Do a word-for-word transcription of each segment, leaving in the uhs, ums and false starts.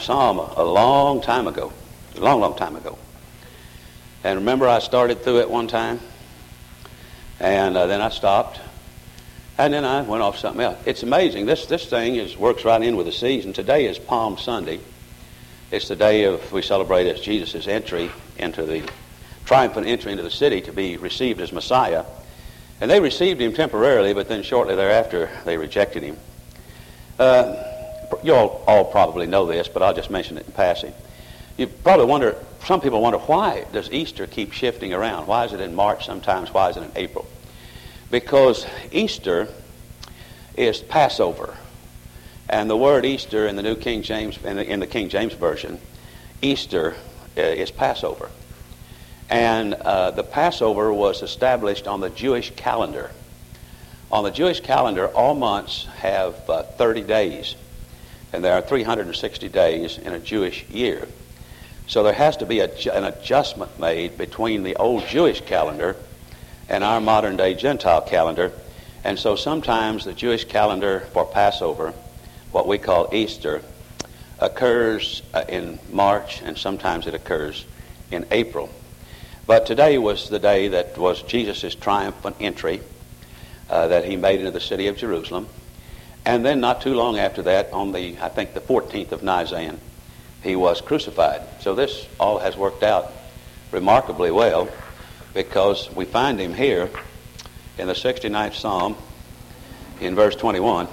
Psalm a long time ago, a long, long time ago. And remember, I started through it one time, and uh, then I stopped, and then I went off something else. It's amazing. This this thing is works right in with the season. Today is Palm Sunday. It's the day of we celebrate as Jesus' entry into the triumphant entry into the city to be received as Messiah. And they received him temporarily, but then shortly thereafter they rejected him. Uh, you all, all probably know this, but I'll just mention it in passing. You probably wonder, some people wonder, why does Easter keep shifting around? Why is it in March sometimes? Why is it in April? Because Easter is Passover. And the word Easter in the New King James, in the, in the King James Version, Easter uh, is Passover. And uh, the Passover was established on the Jewish calendar. On the Jewish calendar, all months have uh, thirty days. And there are three hundred sixty days in a Jewish year. So there has to be a, an adjustment made between the old Jewish calendar and our modern-day Gentile calendar. And so sometimes the Jewish calendar for Passover, what we call Easter, occurs uh, in March, and sometimes it occurs in April. But today was the day that was Jesus' triumphant entry uh, that he made into the city of Jerusalem. And then not too long after that, on the, I think, the fourteenth of Nisan, he was crucified. So this all has worked out remarkably well, because we find him here in the sixty-ninth Psalm in verse twenty-one,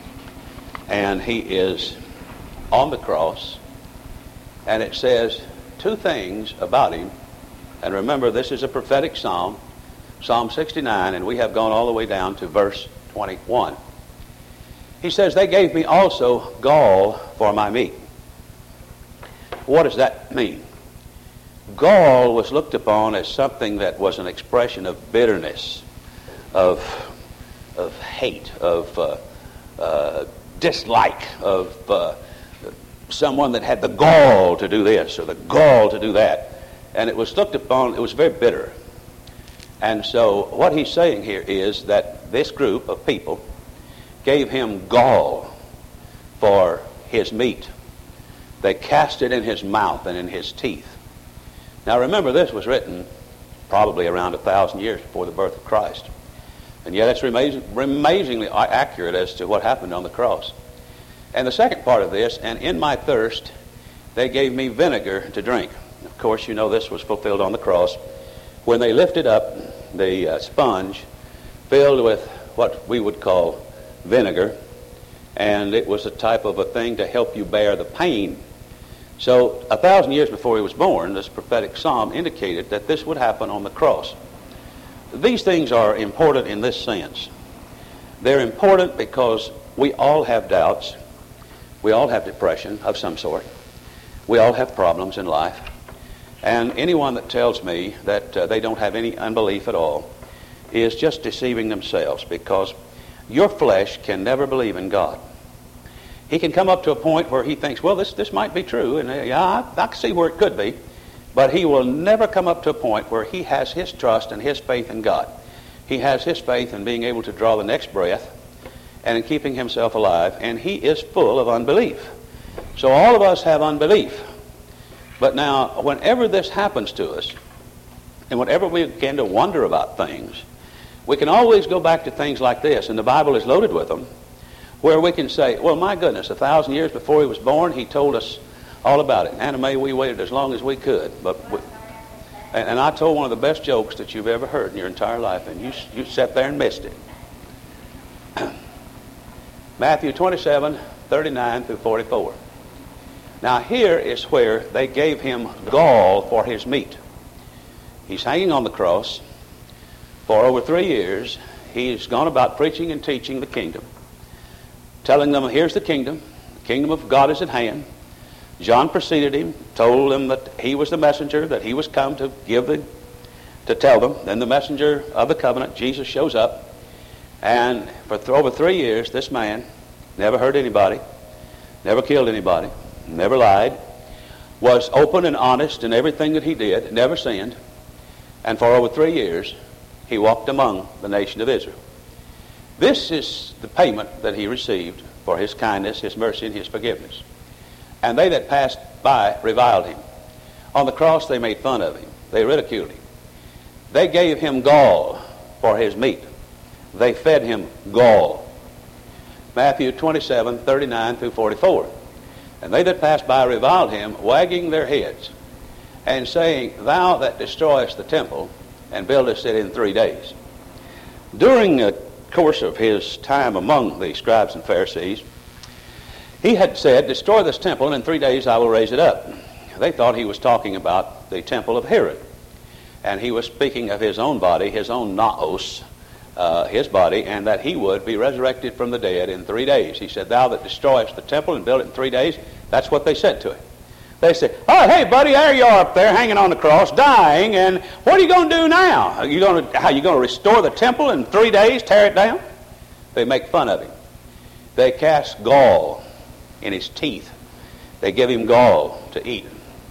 and he is on the cross, and it says two things about him. And remember, this is a prophetic psalm, Psalm sixty-nine, and we have gone all the way down to verse twenty-one. He says, "They gave me also gall for my meat." What does that mean? Gall was looked upon as something that was an expression of bitterness, of, of hate, of uh, uh, dislike, of uh, someone that had the gall to do this or the gall to do that. And it was looked upon, it was very bitter. And so what he's saying here is that this group of people gave him gall for his meat. They cast it in his mouth and in his teeth. Now remember, this was written probably around a thousand years before the birth of Christ. And yet it's amazing, amazingly accurate as to what happened on the cross. And the second part of this, "And in my thirst they gave me vinegar to drink." Of course, you know this was fulfilled on the cross when they lifted up the uh, sponge filled with what we would call vinegar, and it was a type of a thing to help you bear the pain. So a thousand years before he was born, this prophetic psalm indicated that this would happen on the cross. These things are important in this sense. They're important because we all have doubts. We all have depression of some sort. We all have problems in life. And anyone that tells me that uh, they don't have any unbelief at all is just deceiving themselves, because your flesh can never believe in God. He can come up to a point where he thinks, well, this, this might be true, and uh, yeah, I, I can see where it could be, but he will never come up to a point where he has his trust and his faith in God. He has his faith in being able to draw the next breath and in keeping himself alive, and he is full of unbelief. So all of us have unbelief. But now, whenever this happens to us, and whenever we begin to wonder about things, we can always go back to things like this, and the Bible is loaded with them, where we can say, well, my goodness, a thousand years before he was born, he told us all about it. Anna Mae, we waited as long as we could. But we, and, and I told one of the best jokes that you've ever heard in your entire life, and you, you sat there and missed it. Matthew twenty-seven, thirty-nine through forty-four. Now here is where they gave him gall for his meat. He's hanging on the cross. For over three years, he's gone about preaching and teaching the kingdom, telling them, here's the kingdom. The kingdom of God is at hand. John preceded him, told them that he was the messenger, that he was come to give the, to tell them. Then the messenger of the covenant, Jesus, shows up. And for th- over three years, this man never hurt anybody, never killed anybody, never lied, was open and honest in everything that he did, never sinned. And for over three years, he walked among the nation of Israel. This is the payment that he received for his kindness, his mercy, and his forgiveness. And they that passed by reviled him. On the cross they made fun of him. They ridiculed him. They gave him gall for his meat. They fed him gall. Matthew twenty-seven, thirty-nine through forty-four. And they that passed by reviled him, wagging their heads, and saying, Thou that destroyest the temple, and buildest it in three days. During the course of his time among the scribes and Pharisees, he had said, Destroy this temple, and in three days I will raise it up. They thought he was talking about the temple of Herod. And he was speaking of his own body, his own naos, uh, his body, and that he would be resurrected from the dead in three days. He said, Thou that destroyest the temple and build it in three days. That's what they said to him. They said, Oh, hey, buddy, there you are up there hanging on the cross, dying, and what are you going to do now? Are you going to, how, you going to restore the temple in three days, tear it down? They make fun of him. They cast gall in his teeth. They give him gall to eat.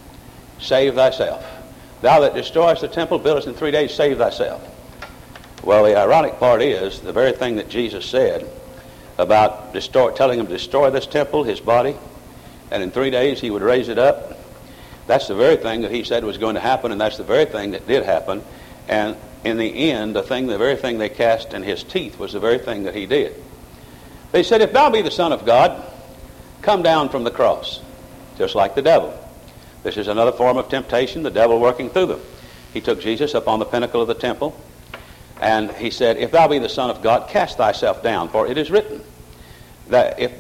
Save thyself. Thou that destroyest the temple, buildest in three days, save thyself. Well, the ironic part is the very thing that Jesus said about destroy, telling him to destroy this temple, his body, and in three days he would raise it up. That's the very thing that he said was going to happen, and that's the very thing that did happen. And in the end, the thing, the very thing they cast in his teeth was the very thing that he did. They said, If thou be the Son of God, come down from the cross, just like the devil. This is another form of temptation, the devil working through them. He took Jesus up on the pinnacle of the temple, and he said, If thou be the Son of God, cast thyself down, for it is written that if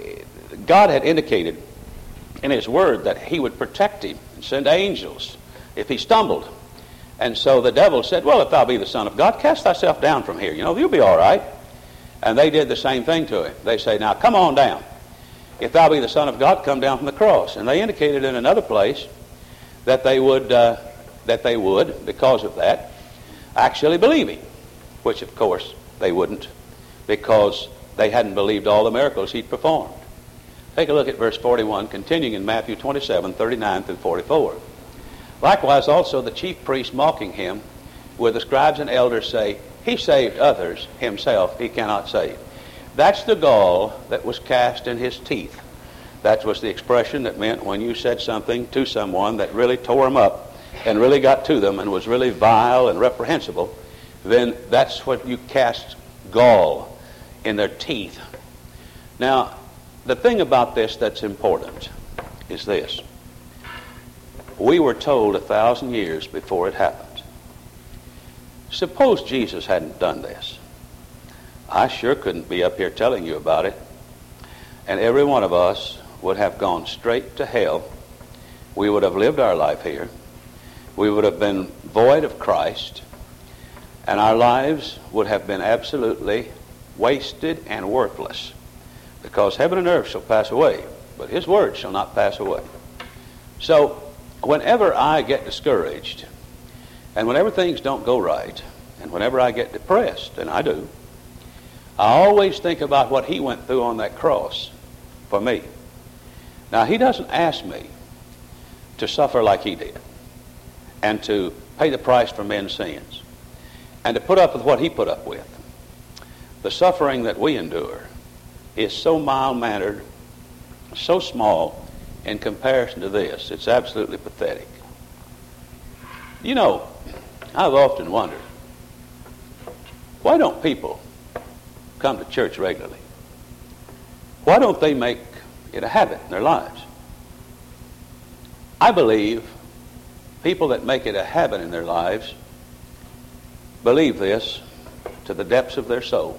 God had indicated in his word that he would protect him and send angels if he stumbled. And so the devil said, Well, if thou be the Son of God, cast thyself down from here. You know, you'll be all right. And they did the same thing to him. They say, Now come on down. If thou be the Son of God, come down from the cross. And they indicated in another place that they would, uh, that they would, because of that, actually believe him, which of course they wouldn't, because they hadn't believed all the miracles he'd performed. Take a look at verse forty-one, continuing in Matthew twenty-seven, thirty-nine through forty-four. Likewise also the chief priests mocking him, where the scribes and elders say, He saved others, himself he cannot save. That's the gall that was cast in his teeth. That was the expression that meant when you said something to someone that really tore them up and really got to them and was really vile and reprehensible, then that's what you cast gall in their teeth. Now, the thing about this that's important is this. We were told a thousand years before it happened. Suppose Jesus hadn't done this. I sure couldn't be up here telling you about it. And every one of us would have gone straight to hell. We would have lived our life here. We would have been void of Christ. And our lives would have been absolutely wasted and worthless. Because heaven and earth shall pass away, but his word shall not pass away. So, whenever I get discouraged, and whenever things don't go right, and whenever I get depressed, and I do, I always think about what he went through on that cross for me. Now, he doesn't ask me to suffer like he did, and to pay the price for men's sins, and to put up with what he put up with. The suffering that we endure is so mild-mannered, so small in comparison to this. It's absolutely pathetic. You know, I've often wondered, why don't people come to church regularly? Why don't they make it a habit in their lives? I believe people that make it a habit in their lives believe this to the depths of their soul.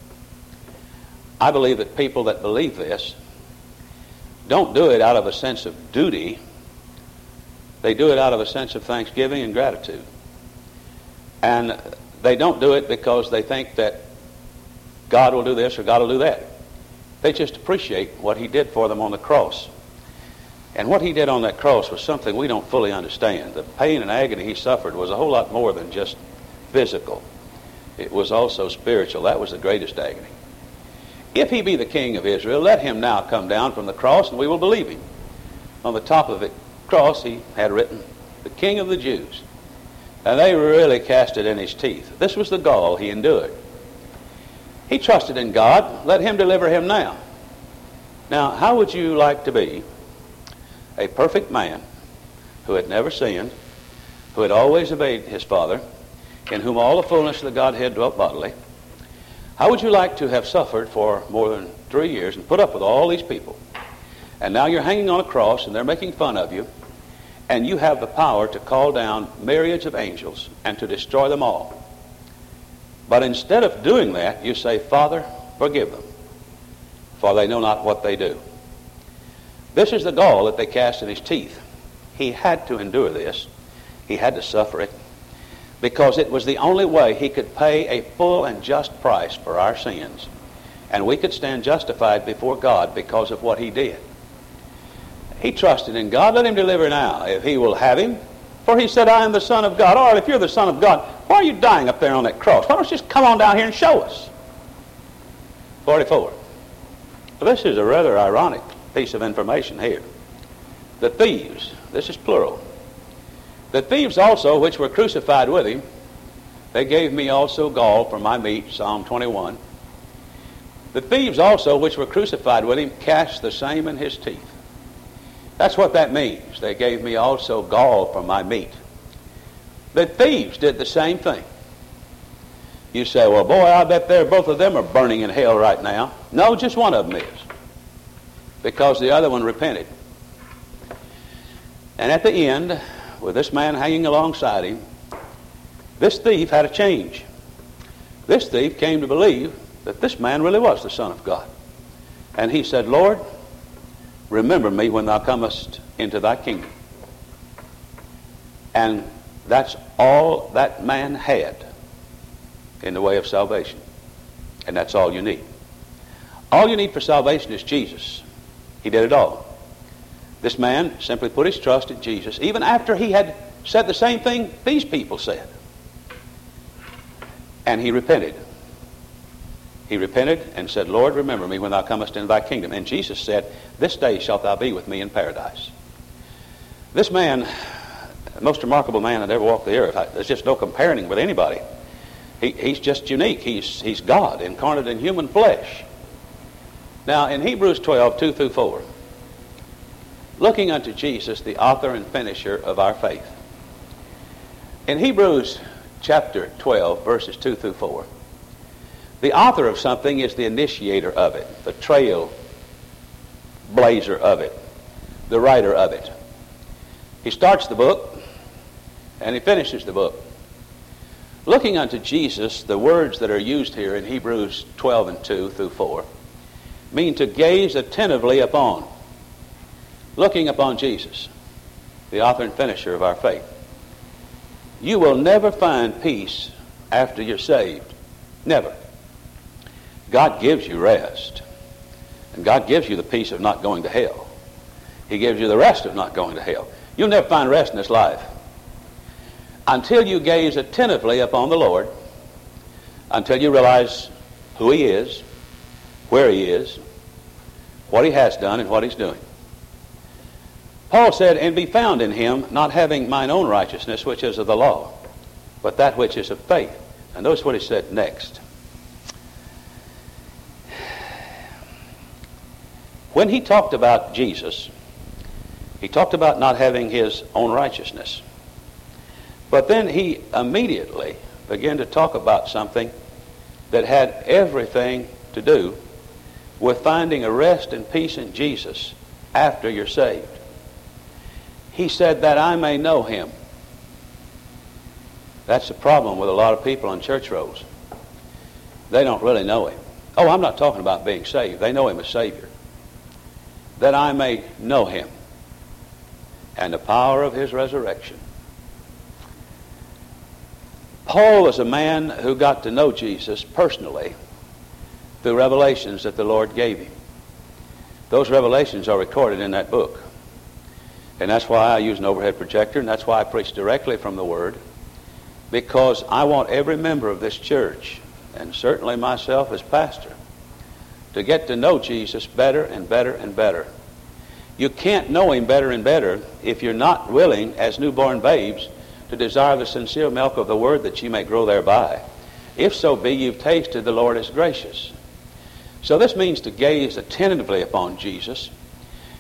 I believe that people that believe this don't do it out of a sense of duty. They do it out of a sense of thanksgiving and gratitude. And they don't do it because they think that God will do this or God will do that. They just appreciate what he did for them on the cross. And what he did on that cross was something we don't fully understand. The pain and agony he suffered was a whole lot more than just physical. It was also spiritual. That was the greatest agony. If he be the king of Israel, let him now come down from the cross and we will believe him. On the top of the cross he had written, the King of the Jews. And they really cast it in his teeth. This was the gall he endured. He trusted in God. Let him deliver him now. Now, how would you like to be a perfect man who had never sinned, who had always obeyed his Father, in whom all the fullness of the Godhead dwelt bodily, how would you like to have suffered for more than three years and put up with all these people? And now you're hanging on a cross and they're making fun of you, and you have the power to call down myriads of angels and to destroy them all. But instead of doing that, you say, Father, forgive them, for they know not what they do. This is the gall that they cast in his teeth. He had to endure this. He had to suffer it, because it was the only way he could pay a full and just price for our sins, and we could stand justified before God because of what he did. He trusted in God. Let him deliver now, if he will have him. For he said, I am the Son of God. All right, if you're the Son of God, why are you dying up there on that cross? Why don't you just come on down here and show us? forty-four. Well, this is a rather ironic piece of information here. The thieves, this is plural. The thieves also, which were crucified with him, they gave me also gall for my meat, Psalm twenty-one. The thieves also, which were crucified with him, cast the same in his teeth. That's what that means. They gave me also gall for my meat. The thieves did the same thing. You say, well, boy, I bet they're, both of them are burning in hell right now. No, just one of them is, because the other one repented. And at the end, with this man hanging alongside him, this thief had a change. This thief came to believe that this man really was the Son of God. And he said, Lord, remember me when thou comest into thy kingdom. And that's all that man had in the way of salvation. And that's all you need. All you need for salvation is Jesus. He did it all. This man simply put his trust in Jesus, even after he had said the same thing these people said. And he repented. He repented and said, Lord, remember me when thou comest into thy kingdom. And Jesus said, this day shalt thou be with me in paradise. This man, the most remarkable man that ever walked the earth, there's just no comparing him with anybody. He, he's just unique. He's, he's God incarnate in human flesh. Now, in Hebrews twelve, two through four, looking unto Jesus, the author and finisher of our faith. In Hebrews chapter twelve, verses two through four, the author of something is the initiator of it, the trail blazer of it, the writer of it. He starts the book and he finishes the book. Looking unto Jesus, the words that are used here in Hebrews twelve and two through four mean to gaze attentively upon. Looking upon Jesus, the author and finisher of our faith. You will never find peace after you're saved. Never. God gives you rest. And God gives you the peace of not going to hell. He gives you the rest of not going to hell. You'll never find rest in this life until you gaze attentively upon the Lord, until you realize who he is, where he is, what he has done, and what he's doing. Paul said, and be found in him, not having mine own righteousness, which is of the law, but that which is of faith. And notice what he said next. When he talked about Jesus, he talked about not having his own righteousness. But then he immediately began to talk about something that had everything to do with finding a rest and peace in Jesus after you're saved. He said that I may know him. That's the problem with a lot of people on church rolls. They don't really know him. Oh, I'm not talking about being saved. They know him as Savior. That I may know him and the power of his resurrection. Paul was a man who got to know Jesus personally through revelations that the Lord gave him. Those revelations are recorded in that book. And that's why I use an overhead projector, and that's why I preach directly from the Word, because I want every member of this church, and certainly myself as pastor, to get to know Jesus better and better and better. You can't know him better and better if you're not willing, as newborn babes, to desire the sincere milk of the Word that ye may grow thereby. If so be you've tasted the Lord is gracious. So this means to gaze attentively upon Jesus.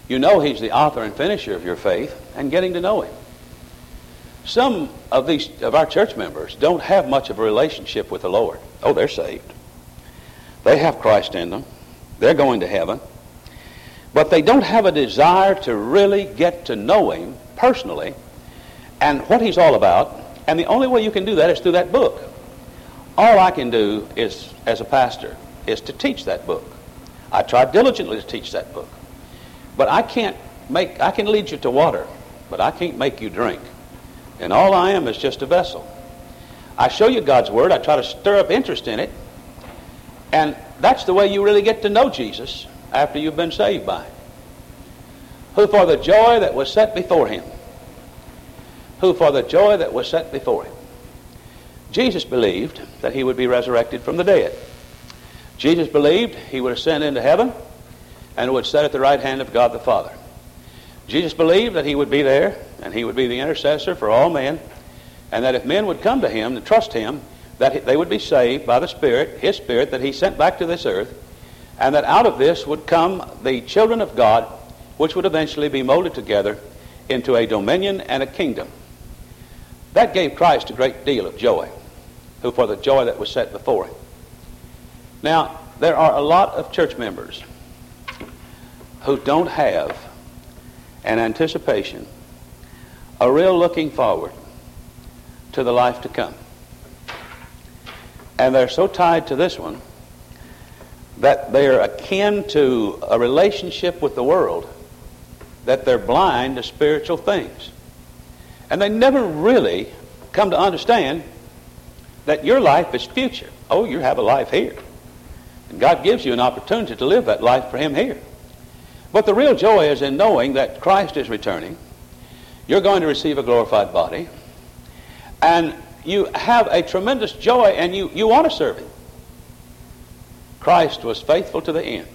You know He's the author and finisher of your faith, and getting to know Him. Some of these of our church members don't have much of a relationship with the Lord. Oh, they're saved. They have Christ in them. They're going to heaven. But they don't have a desire to really get to know Him personally and what He's all about. And the only way you can do that is through that book. All I can do is, as a pastor, is to teach that book. I try diligently to teach that book. But I can't make, I can lead you to water, but I can't make you drink. And all I am is just a vessel. I show you God's Word. I try to stir up interest in it. And that's the way you really get to know Jesus after you've been saved by Him. Who for the joy that was set before Him. Who for the joy that was set before Him. Jesus believed that He would be resurrected from the dead. Jesus believed He would ascend into heaven and would sit at the right hand of God the Father. Jesus believed that He would be there and He would be the intercessor for all men, and that if men would come to Him and trust Him, that they would be saved by the Spirit, His Spirit that He sent back to this earth, and that out of this would come the children of God, which would eventually be molded together into a dominion and a kingdom. That gave Christ a great deal of joy, who for the joy that was set before Him. Now, there are a lot of church members who don't have an anticipation, a real looking forward to the life to come. And they're so tied to this one that they're akin to a relationship with the world that they're blind to spiritual things. And they never really come to understand that your life is future. Oh, you have a life here. And God gives you an opportunity to live that life for Him here. But the real joy is in knowing that Christ is returning. You're going to receive a glorified body. And you have a tremendous joy, and you, you want to serve Him. Christ was faithful to the end.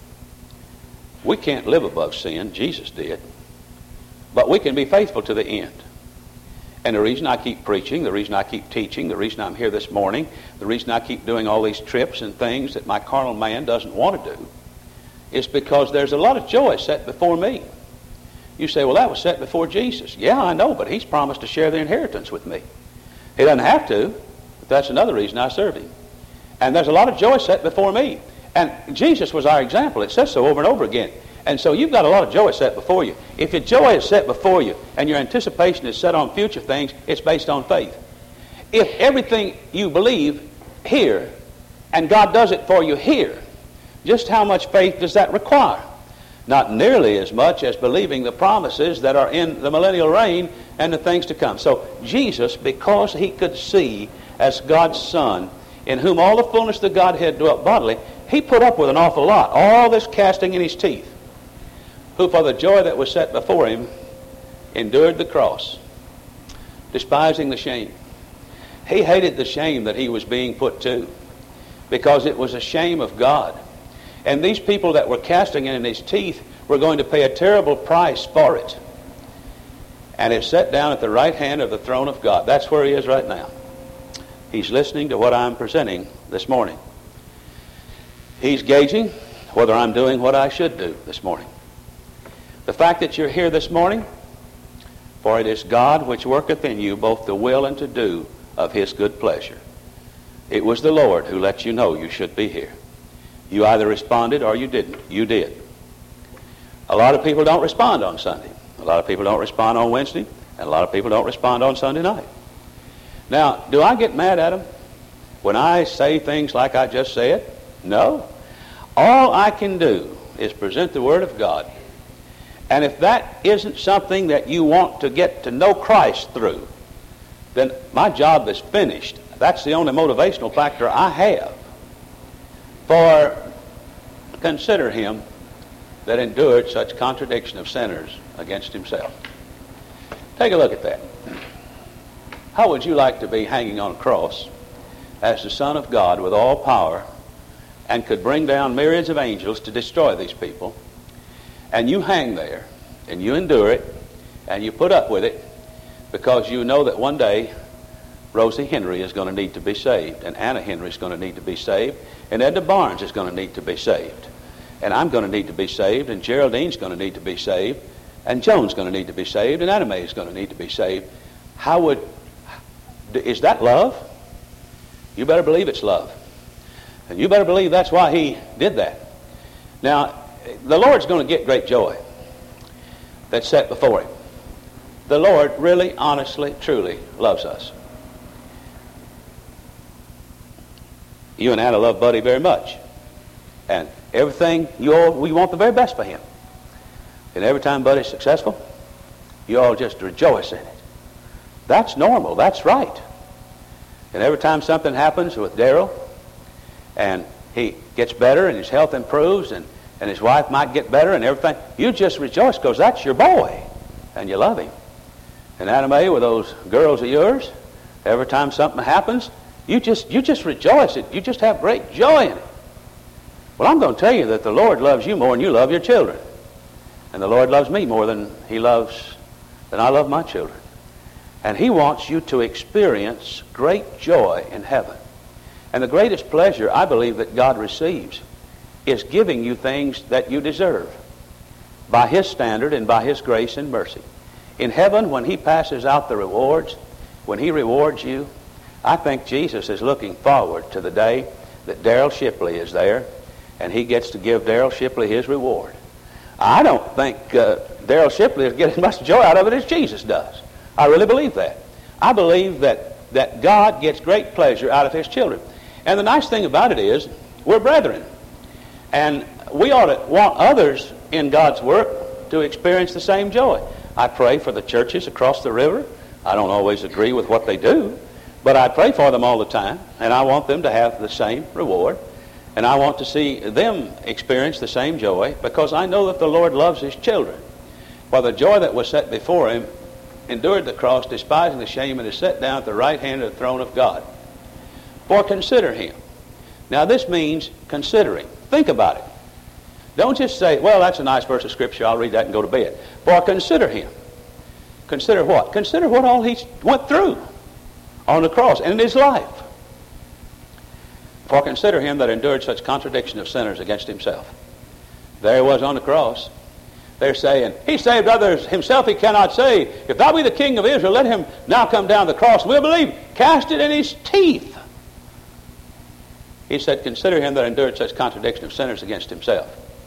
We can't live above sin. Jesus did. But we can be faithful to the end. And the reason I keep preaching, the reason I keep teaching, the reason I'm here this morning, the reason I keep doing all these trips and things that my carnal man doesn't want to do, is because there's a lot of joy set before me. You say, well, that was set before Jesus. Yeah, I know, but He's promised to share the inheritance with me. He doesn't have to, but that's another reason I serve Him. And there's a lot of joy set before me. And Jesus was our example. It says so over and over again. And so you've got a lot of joy set before you. If your joy is set before you and your anticipation is set on future things, it's based on faith. If everything you believe here and God does it for you here, just how much faith does that require? Not nearly as much as believing the promises that are in the millennial reign and the things to come. So Jesus, because He could see as God's Son, in whom all the fullness of the Godhead dwelt bodily, He put up with an awful lot, all this casting in His teeth. Who for the joy that was set before Him endured the cross, despising the shame. He hated the shame that He was being put to, because it was a shame of God. And these people that were casting it in His teeth were going to pay a terrible price for it. And it's set down at the right hand of the throne of God. That's where He is right now. He's listening to what I'm presenting this morning. He's gauging whether I'm doing what I should do this morning. The fact that you're here this morning, for it is God which worketh in you both to will and to do of His good pleasure. It was the Lord who let you know you should be here. You either responded or you didn't. You did. A lot of people don't respond on Sunday. A lot of people don't respond on Wednesday. And a lot of people don't respond on Sunday night. Now, do I get mad at them when I say things like I just said? No. All I can do is present the Word of God. And if that isn't something that you want to get to know Christ through, then my job is finished. That's the only motivational factor I have. For consider Him that endured such contradiction of sinners against Himself. Take a look at that. How would you like to be hanging on a cross as the Son of God with all power and could bring down myriads of angels to destroy these people, and you hang there and you endure it and you put up with it because you know that one day Rosie Henry is going to need to be saved, and Anna Henry is going to need to be saved, and Edna Barnes is going to need to be saved. And I'm going to need to be saved, and Geraldine's going to need to be saved, and Joan's going to need to be saved, and Anna Mae's going to need to be saved. How would, is that love? You better believe it's love. And you better believe that's why he did that. Now, the Lord's going to get great joy that's set before him. The Lord really, honestly, truly loves us. You and Anna love Buddy very much. And everything, you all, we want the very best for him. And every time Buddy's successful, you all just rejoice in it. That's normal. That's right. And every time something happens with Darrell, and he gets better, and his health improves, and, and his wife might get better, and everything, you just rejoice because that's your boy, and you love him. And Anna Mae, with those girls of yours, every time something happens, you just you just rejoice it. You just have great joy in it. Well, I'm going to tell you that the Lord loves you more than you love your children. And the Lord loves me more than he loves, than I love my children. And he wants you to experience great joy in heaven. And the greatest pleasure, I believe, that God receives is giving you things that you deserve by his standard and by his grace and mercy. In heaven, when he passes out the rewards, when he rewards you, I think Jesus is looking forward to the day that Darrell Shipley is there, and he gets to give Darrell Shipley his reward. I don't think uh, Darrell Shipley is getting as much joy out of it as Jesus does. I really believe that. I believe that, that God gets great pleasure out of his children. And the nice thing about it is, we're brethren. And we ought to want others in God's work to experience the same joy. I pray for the churches across the river. I don't always agree with what they do, but I pray for them all the time, and I want them to have the same reward. And I want to see them experience the same joy, because I know that the Lord loves his children. For the joy that was set before him endured the cross, despising the shame, and is set down at the right hand of the throne of God. For consider him. Now this means considering. Think about it. Don't just say, well, that's a nice verse of Scripture, I'll read that and go to bed. For consider him. Consider what? Consider what all he went through on the cross and in his life. For consider him that endured such contradiction of sinners against himself. There he was on the cross. They're saying, he saved others, himself he cannot save. If thou be the king of Israel, let him now come down the cross. We'll believe. Cast it in his teeth. He said, consider him that endured such contradiction of sinners against himself.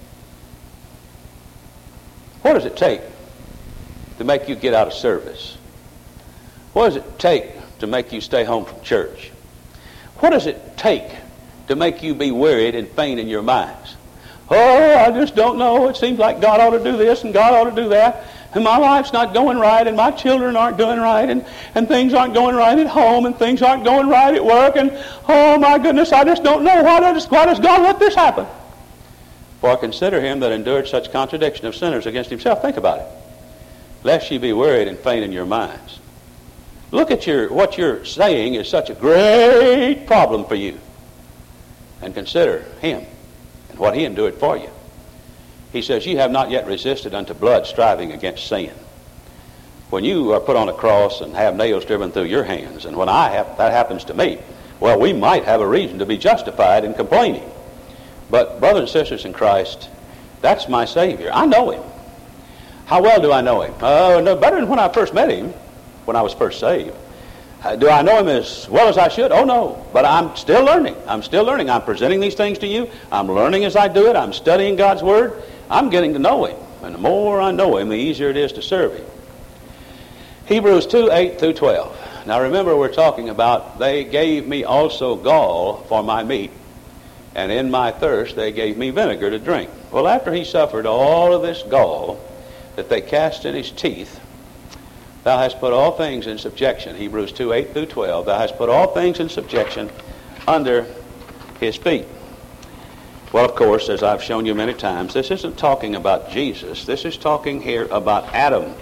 What does it take to make you get out of service? What does it take to make you stay home from church? What does it take to make you be wearied and faint in your minds? Oh, I just don't know. It seems like God ought to do this and God ought to do that. And my life's not going right, and my children aren't doing right, and, and things aren't going right at home, and things aren't going right at work, and oh my goodness, I just don't know. Why does, why does God let this happen? For consider him that endured such contradiction of sinners against himself. Think about it. Lest ye be wearied and faint in your minds. Look at your what you're saying is such a great problem for you. And consider him and what he endured for you. He says, ye have not yet resisted unto blood, striving against sin. When you are put on a cross and have nails driven through your hands, and when I have, that happens to me, well, we might have a reason to be justified in complaining. But brothers and sisters in Christ, that's my Savior. I know him. How well do I know him? Oh, uh, no better than when I first met him, when I was first saved. Uh, do I know him as well as I should? Oh, no. But I'm still learning. I'm still learning. I'm presenting these things to you. I'm learning as I do it. I'm studying God's Word. I'm getting to know him. And the more I know him, the easier it is to serve him. Hebrews two, eight through twelve. Now remember, we're talking about, they gave me also gall for my meat, and in my thirst they gave me vinegar to drink. Well, after he suffered all of this gall that they cast in his teeth, thou hast put all things in subjection. Hebrews two, eight through twelve. Thou hast put all things in subjection under his feet. Well, of course, as I've shown you many times, this isn't talking about Jesus. This is talking here about Adam.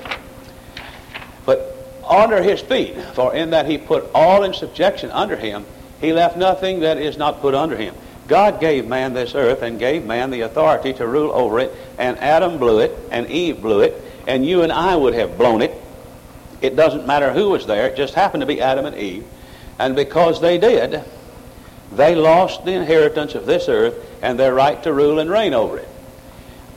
But under his feet, for in that he put all in subjection under him, he left nothing that is not put under him. God gave man this earth and gave man the authority to rule over it, and Adam blew it, and Eve blew it, and you and I would have blown it. It doesn't matter who was there. It just happened to be Adam and Eve. And because they did, they lost the inheritance of this earth and their right to rule and reign over it.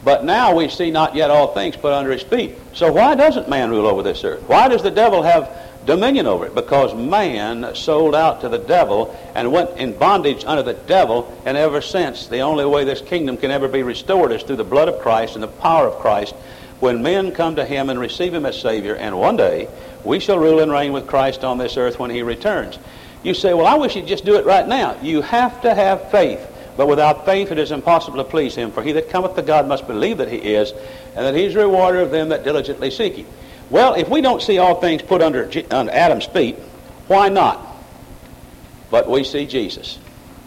But now we see not yet all things put under his feet. So why doesn't man rule over this earth? Why does the devil have dominion over it? Because man sold out to the devil and went in bondage under the devil, and ever since the only way this kingdom can ever be restored is through the blood of Christ and the power of Christ, when men come to him and receive him as Savior, and one day we shall rule and reign with Christ on this earth when he returns. You say, well, I wish he'd just do it right now. You have to have faith. But without faith it is impossible to please him. For he that cometh to God must believe that he is, and that he's a rewarder of them that diligently seek him. Well, if we don't see all things put under, under Adam's feet, why not? But we see Jesus.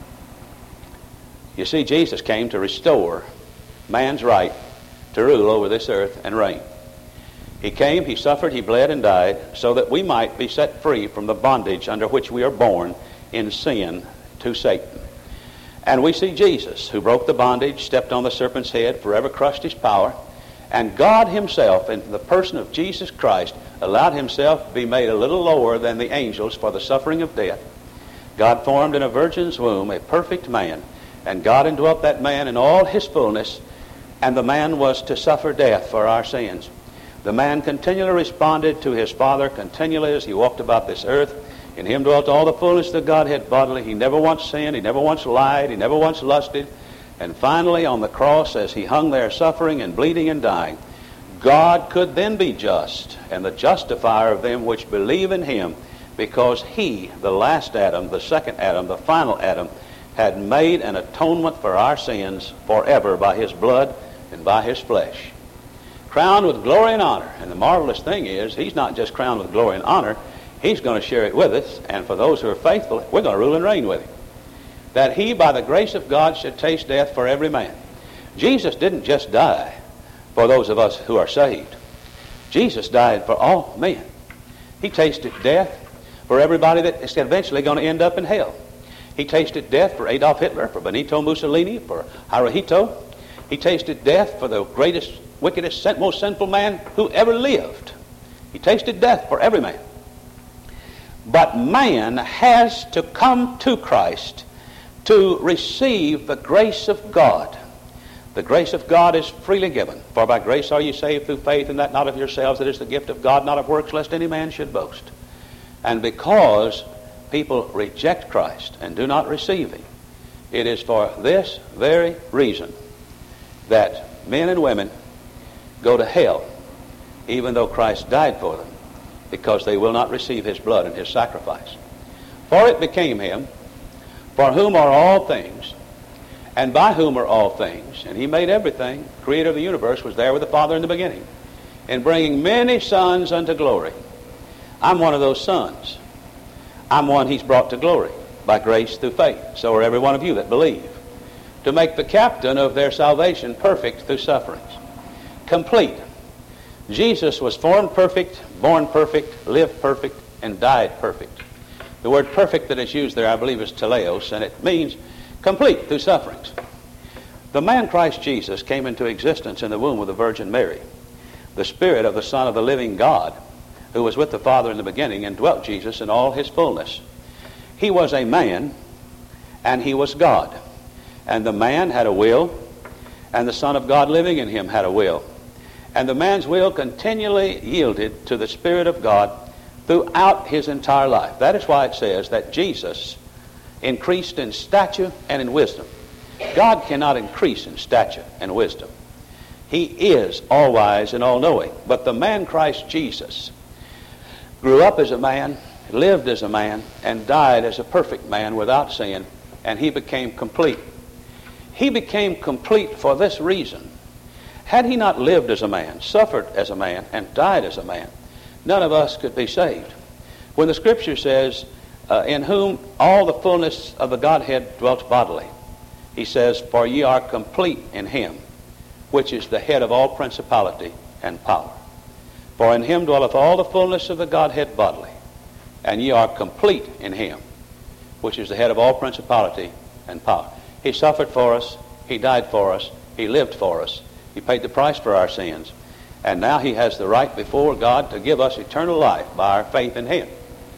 You see, Jesus came to restore man's right to rule over this earth and reign. He came, he suffered, he bled and died, so that we might be set free from the bondage under which we are born in sin to Satan. And we see Jesus, who broke the bondage, stepped on the serpent's head, forever crushed his power, and God himself, in the person of Jesus Christ, allowed himself to be made a little lower than the angels for the suffering of death. God formed in a virgin's womb a perfect man, and God indwelt that man in all his fullness, and the man was to suffer death for our sins. The man continually responded to his Father continually as he walked about this earth. In him dwelt all the fullness of the Godhead bodily. He never once sinned. He never once lied. He never once lusted. And finally, on the cross, as he hung there suffering and bleeding and dying, God could then be just and the justifier of them which believe in him, because he, the last Adam, the second Adam, the final Adam, had made an atonement for our sins forever by his blood and by his flesh. Crowned with glory and honor. And the marvelous thing is, he's not just crowned with glory and honor, he's going to share it with us, and for those who are faithful, we're going to rule and reign with him. That he, by the grace of God, should taste death for every man. Jesus didn't just die for those of us who are saved. Jesus died for all men. He tasted death for everybody that is eventually going to end up in hell. He tasted death for Adolf Hitler, for Benito Mussolini, for Hirohito. He tasted death for the greatest, wickedest, most sinful man who ever lived. He tasted death for every man. But man has to come to Christ to receive the grace of God. The grace of God is freely given. For by grace are ye saved through faith, and that not of yourselves, that is the gift of God, not of works, lest any man should boast. And because people reject Christ and do not receive him, it is for this very reason that men and women go to hell, even though Christ died for them, because they will not receive his blood and his sacrifice. For it became him, for whom are all things, and by whom are all things, and he made everything. Creator of the universe was there with the Father in the beginning, in bringing many sons unto glory. I'm one of those sons. I'm one he's brought to glory by grace through faith. So are every one of you that believe, to make the captain of their salvation perfect through sufferings, complete. Jesus was formed perfect, born perfect, lived perfect, and died perfect. The word perfect that is used there, I believe, is teleos, and it means complete through sufferings. The man Christ Jesus came into existence in the womb of the Virgin Mary. The Spirit of the Son of the living God, who was with the Father in the beginning, and dwelt Jesus in all his fullness. He was a man, and he was God. And the man had a will, and the Son of God living in him had a will. And the man's will continually yielded to the Spirit of God throughout his entire life. That is why it says that Jesus increased in stature and in wisdom. God cannot increase in stature and wisdom. He is all-wise and all-knowing. But the man Christ Jesus grew up as a man, lived as a man, and died as a perfect man without sin, and he became complete. He became complete for this reason. Had he not lived as a man, suffered as a man, and died as a man, none of us could be saved. When the Scripture says, uh, in whom all the fullness of the Godhead dwelt bodily, he says, for ye are complete in him, which is the head of all principality and power. For in him dwelleth all the fullness of the Godhead bodily, and ye are complete in him, which is the head of all principality and power. He suffered for us, he died for us, he lived for us, he paid the price for our sins, and now he has the right before God to give us eternal life by our faith in him.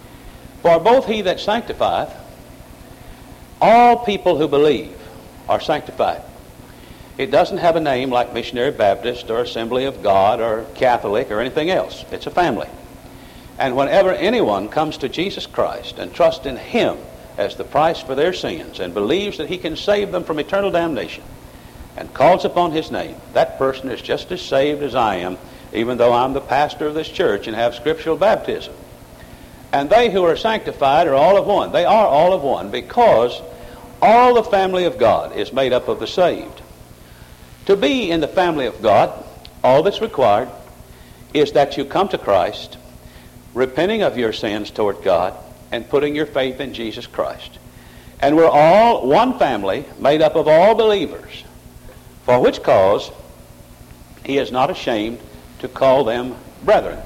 For both he that sanctifieth, all people who believe are sanctified. It doesn't have a name like Missionary Baptist or Assembly of God or Catholic or anything else. It's a family. And whenever anyone comes to Jesus Christ and trusts in Him as the price for their sins and believes that He can save them from eternal damnation and calls upon His name, that person is just as saved as I am, even though I'm the pastor of this church and have scriptural baptism. And they who are sanctified are all of one. They are all of one because all the family of God is made up of the saved. To be in the family of God, all that's required is that you come to Christ, repenting of your sins toward God, and putting your faith in Jesus Christ. And we're all one family made up of all believers, for which cause He is not ashamed to call them brethren.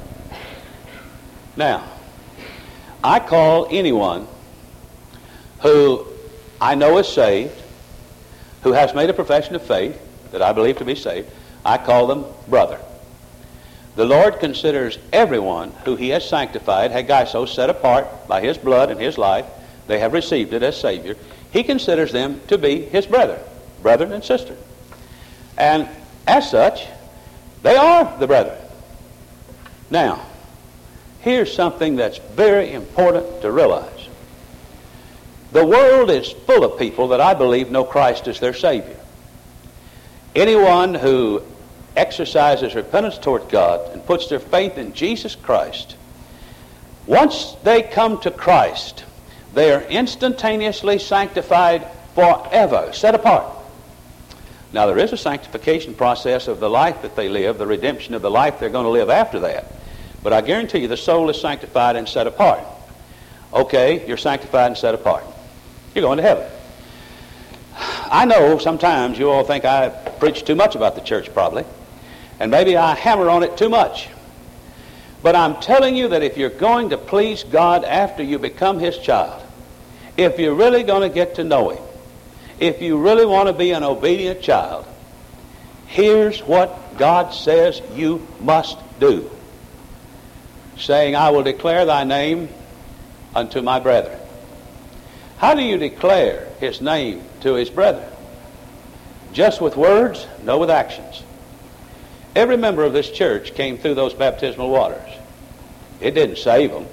Now, I call anyone who I know is saved, who has made a profession of faith that I believe to be saved, I call them brother. The Lord considers everyone who He has sanctified, hagaiso, set apart by His blood and His life, they have received it as Savior. He considers them to be His brethren, brethren and sisters. And as such, they are the brethren. Now, here's something that's very important to realize. The world is full of people that I believe know Christ as their Savior. Anyone who exercises repentance toward God and puts their faith in Jesus Christ, once they come to Christ, they are instantaneously sanctified forever, set apart. Now, there is a sanctification process of the life that they live, the redemption of the life they're going to live after that. But I guarantee you the soul is sanctified and set apart. Okay, you're sanctified and set apart. You're going to heaven. I know sometimes you all think I preach too much about the church probably, and maybe I hammer on it too much. But I'm telling you that if you're going to please God after you become His child, if you're really going to get to know Him, if you really want to be an obedient child, here's what God says you must do. Saying, I will declare thy name unto my brethren. How do you declare His name to His brethren? Just with words? No, with actions. Every member of this church came through those baptismal waters. It didn't save them.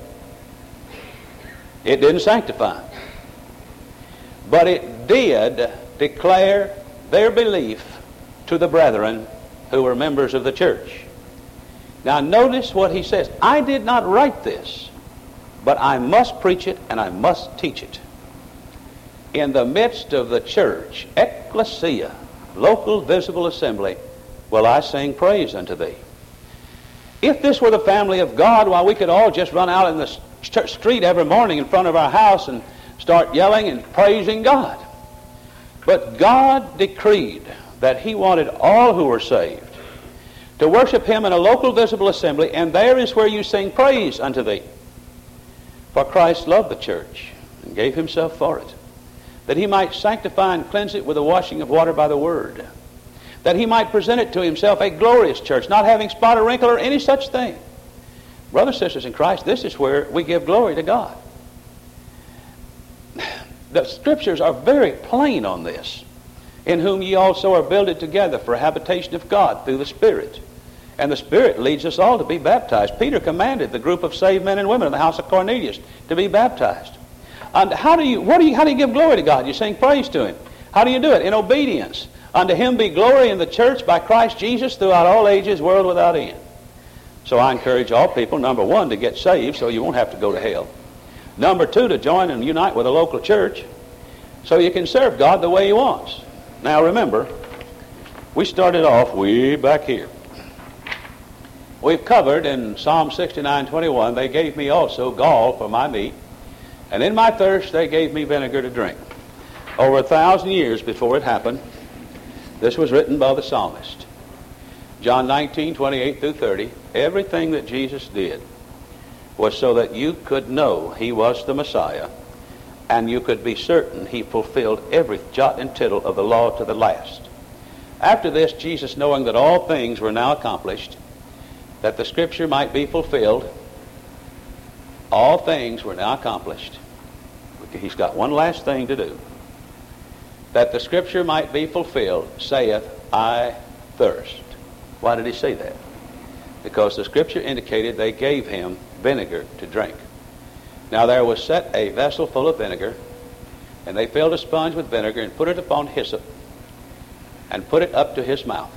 It didn't sanctify them. But it did declare their belief to the brethren who were members of the church. Now notice what he says. I did not write this, but I must preach it and I must teach it. In the midst of the church, ecclesia, local visible assembly, will I sing praise unto thee. If this were the family of God, why, we could all just run out in the street every morning in front of our house and start yelling and praising God. But God decreed that He wanted all who were saved to worship Him in a local visible assembly, and there is where you sing praise unto thee. For Christ loved the church and gave Himself for it, that He might sanctify and cleanse it with the washing of water by the Word, that He might present it to Himself a glorious church, not having spot or wrinkle or any such thing. Brothers and sisters in Christ, this is where we give glory to God. The Scriptures are very plain on this. In whom ye also are builded together for a habitation of God through the Spirit. And the Spirit leads us all to be baptized. Peter commanded the group of saved men and women in the house of Cornelius to be baptized. And how do you, what do you, how do you give glory to God? You sing praise to Him. How do you do it? In obedience. Unto Him be glory in the church by Christ Jesus throughout all ages, world without end. So I encourage all people, number one, to get saved so you won't have to go to hell. Number two, to join and unite with a local church so you can serve God the way He wants. Now remember, we started off way back here. We've covered in Psalm sixty-nine twenty-one, they gave me also gall for my meat, and in my thirst they gave me vinegar to drink. Over a thousand years before it happened, this was written by the psalmist. John nineteen twenty-eight through thirty, everything that Jesus did was so that you could know He was the Messiah, and you could be certain He fulfilled every jot and tittle of the law to the last. After this, Jesus, knowing that all things were now accomplished, that the Scripture might be fulfilled, all things were now accomplished. He's got one last thing to do. That the Scripture might be fulfilled, saith, I thirst. Why did he say that? Because the Scripture indicated they gave him vinegar to drink. Now there was set a vessel full of vinegar, and they filled a sponge with vinegar and put it upon hyssop and put it up to his mouth.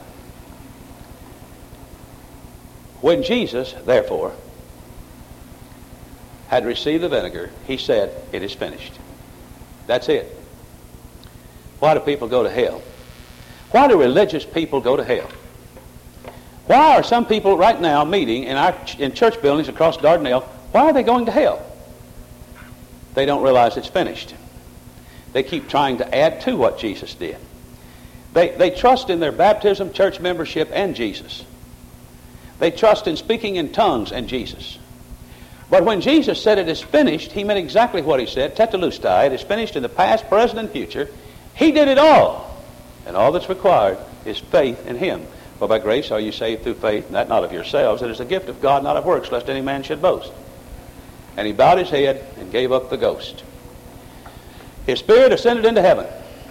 When Jesus, therefore, had received the vinegar, he said, "It is finished." That's it. Why do people go to hell? Why do religious people go to hell? Why are some people right now meeting in our in church buildings across Dardanelle? Why are they going to hell? They don't realize it's finished. They keep trying to add to what Jesus did. They, they trust in their baptism, church membership, and Jesus. They trust in speaking in tongues and Jesus. But when Jesus said it is finished, he meant exactly what he said, tetelestai, it is finished in the past, present, and future. He did it all. And all that's required is faith in him. For by grace are you saved through faith, and that not of yourselves. It is a gift of God, not of works, lest any man should boast. And he bowed his head and gave up the ghost. His spirit ascended into heaven.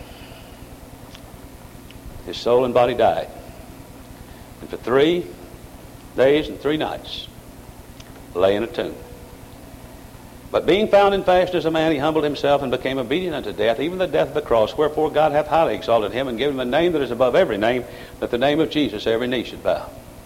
His soul and body died. And for three days and three nights lay in a tomb. But being found in fashion as a man, he humbled himself and became obedient unto death, even the death of the cross. Wherefore God hath highly exalted him and given him a name that is above every name, that the name of Jesus every knee should bow.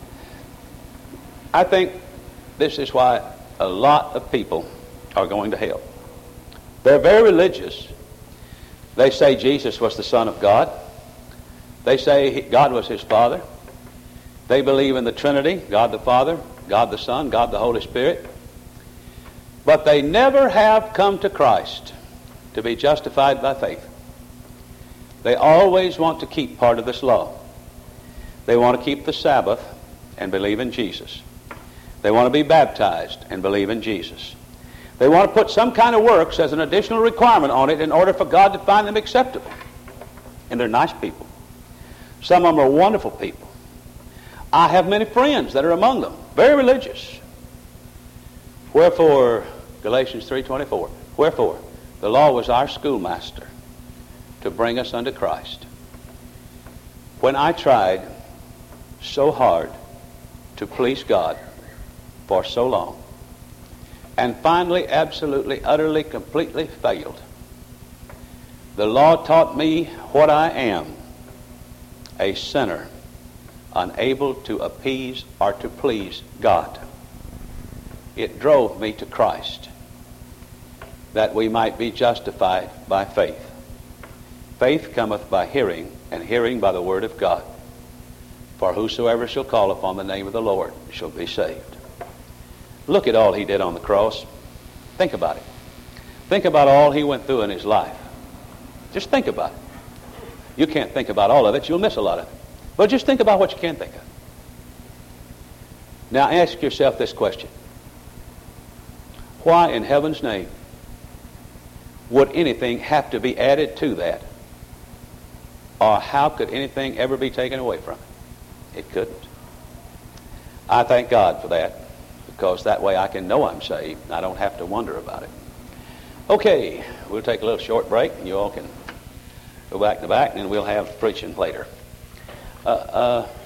I think this is why a lot of people are going to hell. They're very religious. They say Jesus was the Son of God. They say he, God was his Father. They believe in the Trinity, God the Father, God the Son, God the Holy Spirit. But they never have come to Christ to be justified by faith. They always want to keep part of this law. They want to keep the Sabbath and believe in Jesus. They want to be baptized and believe in Jesus. They want to put some kind of works as an additional requirement on it in order for God to find them acceptable. And they're nice people. Some of them are wonderful people. I have many friends that are among them, very religious. Wherefore, Galatians three twenty-four, wherefore, the law was our schoolmaster to bring us unto Christ. When I tried so hard to please God for so long, and finally, absolutely, utterly, completely failed, the law taught me what I am, a sinner, unable to appease or to please God. It drove me to Christ, that we might be justified by faith. Faith cometh by hearing, and hearing by the word of God. For whosoever shall call upon the name of the Lord shall be saved. Look at all he did on the cross. Think about it. Think about all he went through in his life. Just think about it. You can't think about all of it. You'll miss a lot of it. But just think about what you can think of. Now ask yourself this question. Why in heaven's name would anything have to be added to that? Or how could anything ever be taken away from it? It couldn't. I thank God for that, because that way I can know I'm saved and I don't have to wonder about it. Okay, we'll take a little short break and you all can go back to back, and then we'll have preaching later. Uh, uh,